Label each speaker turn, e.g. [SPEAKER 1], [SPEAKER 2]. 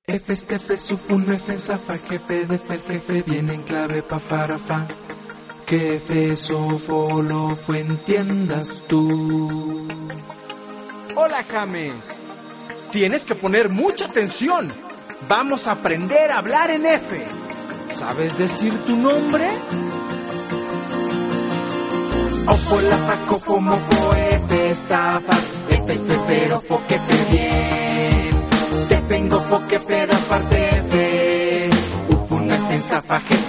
[SPEAKER 1] F, F, sufun, F, zafa, jefe, de jefe, viene en clave, pa, para, fa. Que F, sofo, lo fue, entiendas tú.
[SPEAKER 2] Hola, James. Tienes que poner mucha atención. Vamos a aprender a hablar en F. ¿Sabes decir tu nombre?
[SPEAKER 1] Ofo, la, fa, cofo, mofo, F, estafas, F, pero, fo, que te bien. Te vengo, fo, que peda, parte F. Ufuna, zafa,